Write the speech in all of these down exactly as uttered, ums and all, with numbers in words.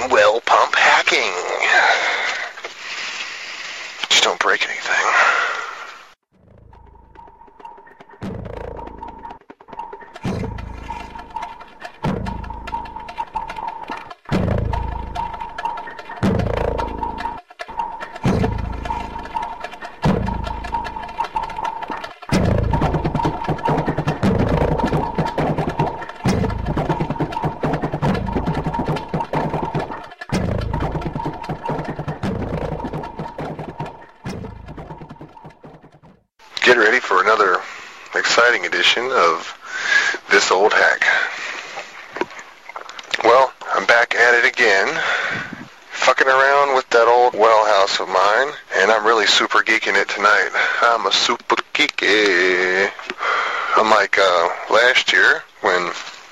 well pump hacking. Just don't break anything. Get ready for another exciting edition of This Old Hack. Well, I'm back at it again, fucking around with that old well house of mine, and I'm really super geeking it tonight. I'm a super geeky. Unlike uh, last year, when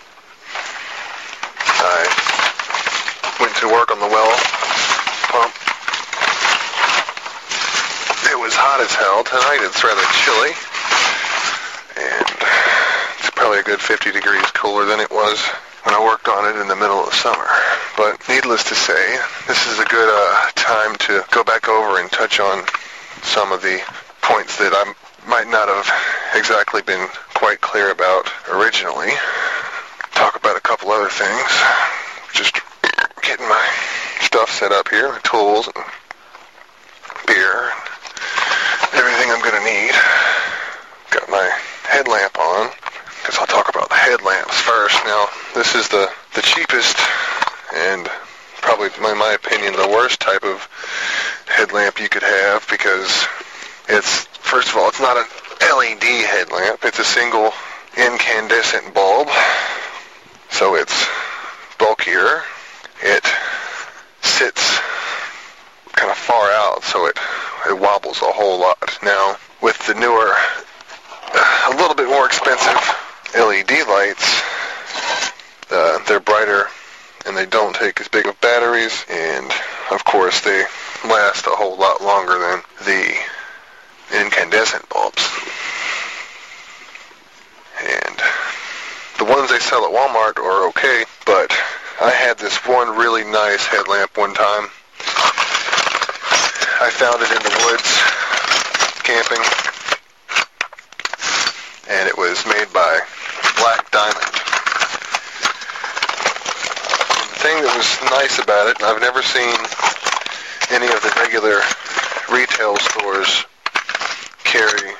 I went to work on the well pump, it was hot as hell. Tonight it's rather chilly, and it's probably a good fifty degrees cooler than it was when I worked on it in the middle of summer. But needless to say, this is a good uh, time to go back over and touch on some of the points that I might not have exactly been quite clear about originally. Talk about a couple other things. Just getting my stuff set up here, my tools and beer, everything I'm going to need. Got my headlamp on, because I'll talk about the headlamps first. Now, this is the, the cheapest and probably, in my opinion, the worst type of headlamp you could have, because it's, first of all, it's not an L E D headlamp. It's a single incandescent bulb, so it's bulkier. It sits kind of far out, so it it wobbles a whole lot. Now, with the newer, a little bit more expensive L E D lights, uh, they're brighter and they don't take as big of batteries, and of course they last a whole lot longer than the incandescent bulbs. And the ones they sell at Walmart are okay, but I had this one really nice headlamp one time. I found it in the woods, camping, and it was made by Black Diamond. And the thing that was nice about it, and I've never seen any of the regular retail stores carry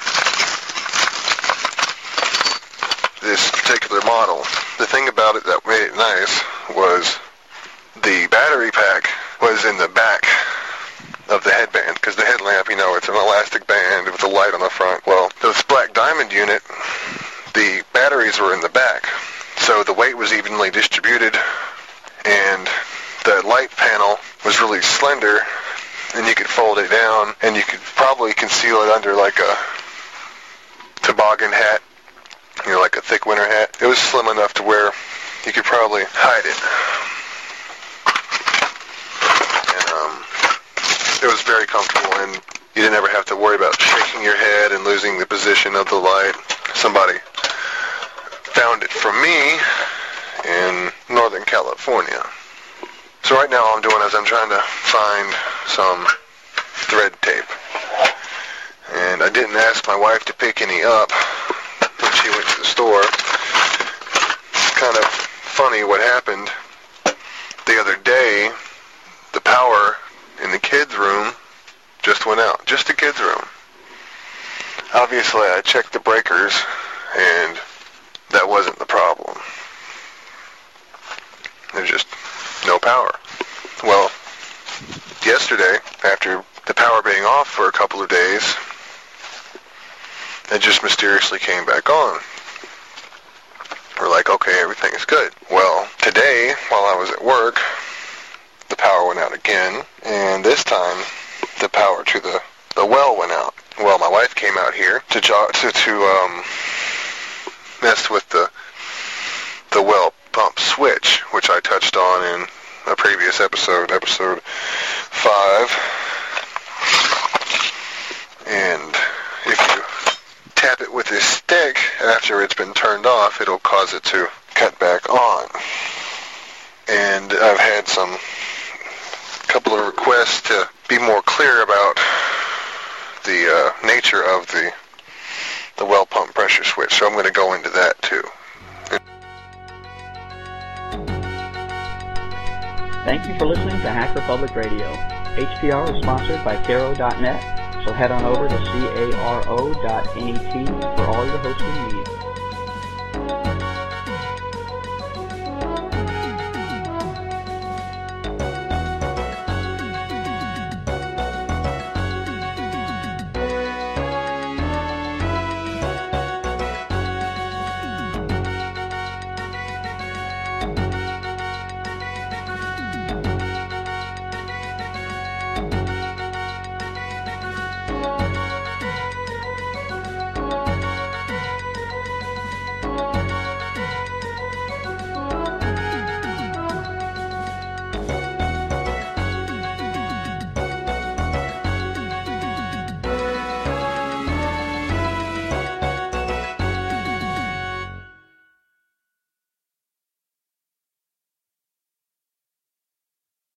this particular model. The thing about it that made it nice was the battery pack was in the back of the headband, because the headlamp, you know, it's an elastic band with a light on the front. Well, this Black Diamond unit, the batteries were in the back, so the weight was evenly distributed, and the light panel was really slender, and you could fold it down, and you could probably conceal it under like a toboggan hat, you know, like a thick winter hat. It was slim enough to where you could probably hide it. It was very comfortable, and you didn't ever have to worry about shaking your head and losing the position of the light. Somebody found it for me in Northern California. So right now all I'm doing is I'm trying to find some thread tape. And I didn't ask my wife to pick any up when she went to the store. It's kind of funny what happened. The other day, the power in the kids' room just went out. Just the kids' room. Obviously, I checked the breakers, and that wasn't the problem. There's just no power. Well, yesterday, after the power being off for a couple of days, it just mysteriously came back on. We're like, okay, everything is good. Well, today, while I was at work, the power went out again, and this time the power to the, the well went out. Well, my wife came out here to jo- to, to um, mess with the the well pump switch, which I touched on in a previous episode, episode five. And if you tap it with this stick after it's been turned off, it'll cause it to cut back on. And I've had some couple of requests to be more clear about the uh, nature of the the well pump pressure switch, so I'm going to go into that too. Thank you for listening to Hacker Public Radio. H P R is sponsored by Caro dot net, so head on over to caro dot net for all your hosting needs.